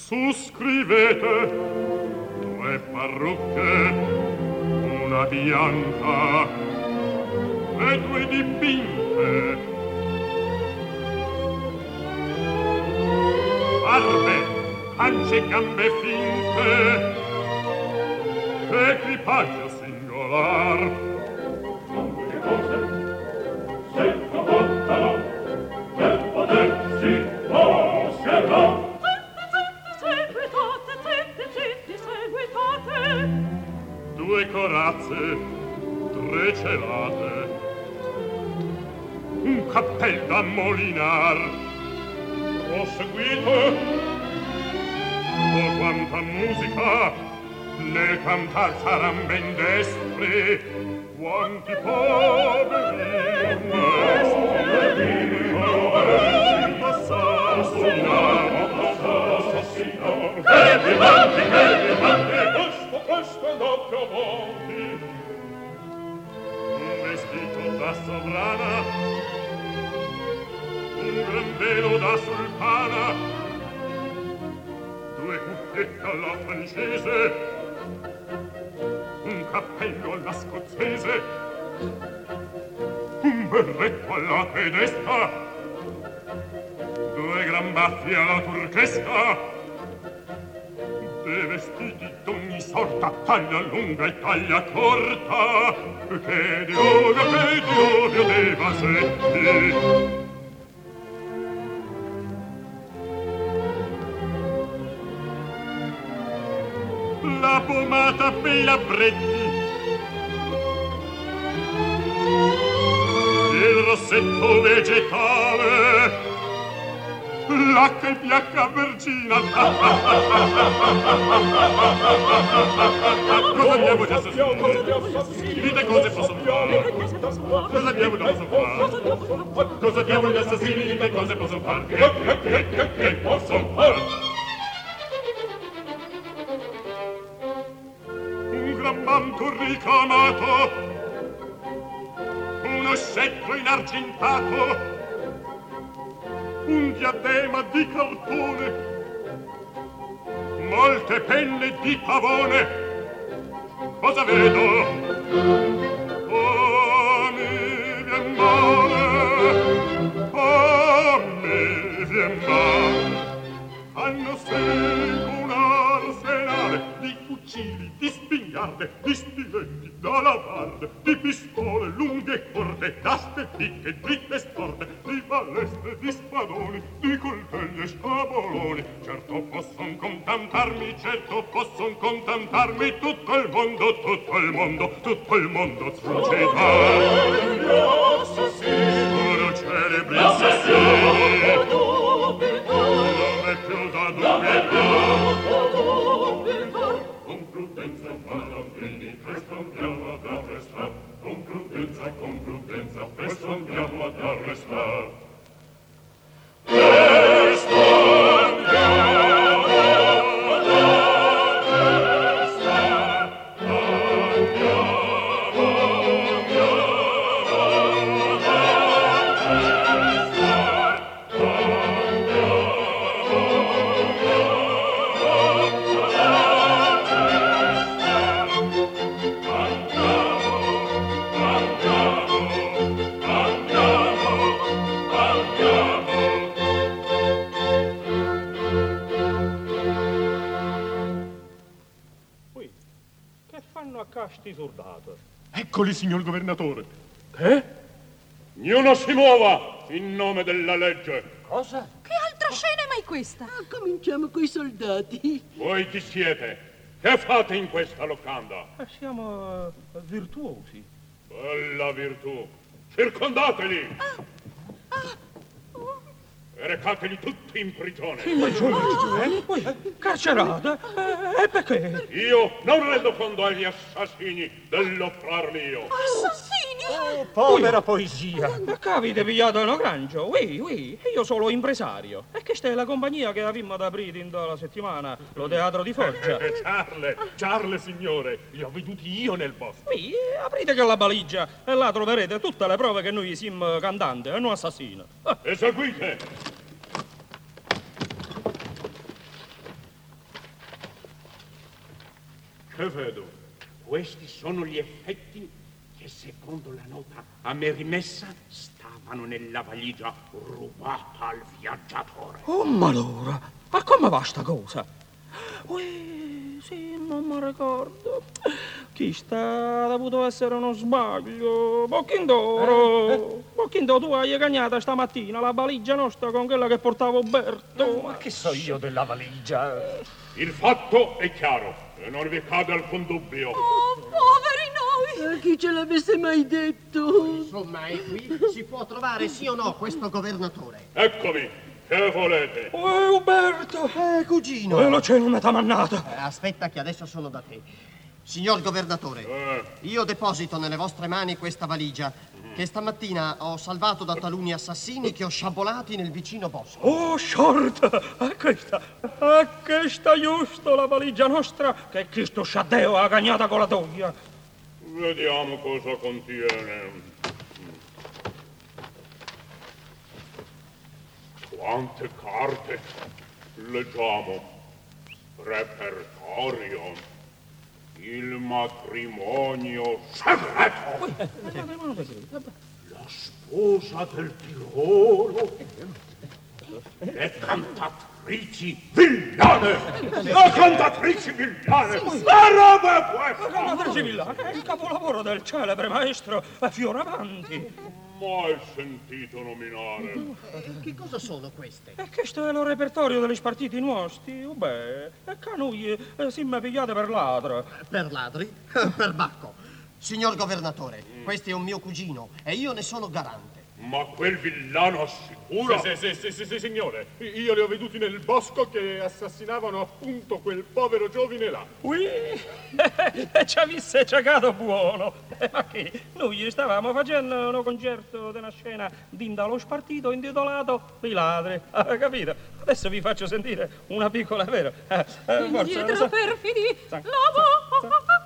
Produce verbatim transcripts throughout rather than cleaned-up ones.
Suscrivete tre parrucche, una bianca e due dipinte, barbe, pance e gambe finte, equipaggio singolar. Le cose si tramontano per potersi osservare. Due corazze, tre celate, un cappel da molinar. Ho seguito, oh quanta musica, nel cantar saran ben destri, quanti poveri onesti, assassinato, assassinato, che vivanti, che vivanti, questo, questo è doppio avanti. Un vestito da sovrana, un gran velo da sultana, due cuffiette alla francese, un cappello alla scozzese, un berretto alla tedesca, due gran baffi alla turchesca, dei vestiti d'ogni sorta, taglia lunga e taglia corta, che di ovio, che di ovio dei vasetti. La pomata per i labbretti, il rossetto vegetale, l'acca e piacca vergina. Cosa abbiamo di assassini? Dite cose posso fare. Cosa abbiamo di posso fare? Cosa abbiamo di assassini? Dite cose posso fare. Che, che, che, che, che posso fare? Un gran manto ricamato, uno scettro inargentato, un diadema di cartone, molte penne di pavone. Cosa vedo? Oh, mi vien male, oh, mi vien male. Hanno sempre un arsenale di fucili, di spingarde, di stiletti da lavarde, di pistole lunghe e corte, d'aste picche, dritte e storte, di balestre, di spadoni, di coltelli e scavoloni. Certo posson contentarmi, certo posson contentarmi tutto il mondo, tutto il mondo, tutto il mondo succedere. Dio assassino, non celebri assassini, non è più da dubitare. Con prudenza, malandrini, presto andiamo ad arrestar. Con prudenza, con prudenza, presto andiamo ad arrestar. Presto andiamo ad arrestar. Andiamo, andiamo ad arrestar. A casti soldato. Eccoli, signor governatore. Che? Ognuno si muova in nome della legge. Cosa? Che altra scena è mai questa? Ah, cominciamo coi soldati. Voi chi siete? Che fate in questa locanda? Eh, siamo uh, virtuosi. Bella virtù. Circondateli. Ah, ah, oh. E recateli tutti in prigione. In prigione? Eh? Poi, carcerata? Eh, e perché? Io non rendo conto agli assassini dell'offrar mio. Assassini? Oh, povera poesia. Ma capite pigliato una grancio? Oui, oui, io sono impresario. E questa è la compagnia che avevamo ad aprire in la settimana, lo teatro di Foggia. Charle, Charle, signore, li ho veduti io nel posto. Oui, aprite che la valigia e là troverete tutte le prove che noi siamo cantanti e non assassini. Eseguite. che vedo? Questi sono gli effetti che secondo la nota a me rimessa stavano nella valigia rubata al viaggiatore. Oh, ma allora, ma come va sta cosa? Ui, sì, non mi ricordo. Chi sta? Ha dovuto essere uno sbaglio. Bocchindoro, eh, eh. Bocchindoro, tu hai cagnato stamattina la valigia nostra con quella che portava Uberto. Ma che so io della valigia? Il fatto è chiaro e non vi cade alcun dubbio. Oh, poveri noi! Eh, chi ce l'avesse mai detto? Insomma, è qui si può trovare sì o no questo governatore. Eccomi. Che volete? Oh, Uberto! Eh, cugino! Quello c'è una tamannata! Eh, aspetta che adesso sono da te. Signor governatore, eh. io deposito nelle vostre mani questa valigia mm. che stamattina ho salvato da taluni assassini che ho sciabolati nel vicino bosco. Oh, short! È questa! È questa giusto la valigia nostra che questo sciaddeo ha cagnata con la toglia! Vediamo cosa contiene. Quante carte? Leggiamo. Repertorio. Il matrimonio segreto. La sposa del Tirolo. Le cantatrici villane. Le cantatrici villane. La roba è questa. Le cantatrici villane è il capolavoro del celebre maestro Fioravanti. Mai sentito nominare. Eh, che cosa sono queste? E questo è il repertorio degli spartiti nostri. Oh beh, e che noi eh, siamo pigliate per ladro. Per ladri? Per bacco. Signor governatore, mm. questo è un mio cugino e io ne sono garante. Ma quel villano assicura? Sì, sì, sì, sì, sì, signore. Io li ho veduti nel bosco che assassinavano appunto quel povero giovine là. Ui, e ci avesse ciacato buono. Eh, ma che? Noi stavamo facendo un concerto di una scena d'indalo spartito intitolato I ladri. Ah, capito? Adesso vi faccio sentire una piccola, vero? Eh, eh, Indietro so... perfidi, sa, la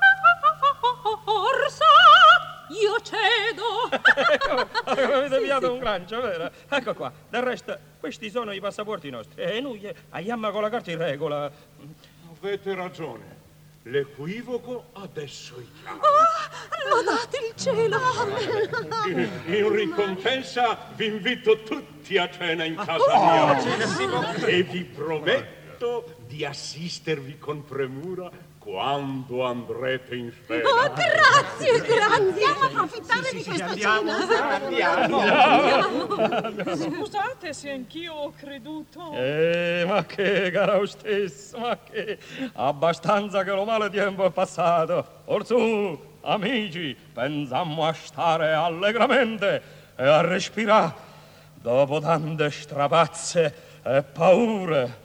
borsa, io cedo. Avete pigliato un grancio, vero? Ecco qua. Del resto, questi sono i passaporti nostri. E noi andiamo con la carta in regola. Avete ragione. L'equivoco adesso è chiaro. Oh, lodate il cielo! In, in ricompensa vi invito tutti a cena in casa mia. E vi prometto di assistervi con premura quando andrete in scena. Oh, grazie, grazie. Andiamo a approfittare sì, di sì, questa sì, andiamo, cena. Andiamo. Andiamo. Scusate se anch'io ho creduto. Eh, ma che, caro stesso, ma che... Abbastanza che lo male tempo è passato. Orsù, amici, pensammo a stare allegramente e a respirare dopo tante strapazze e paure.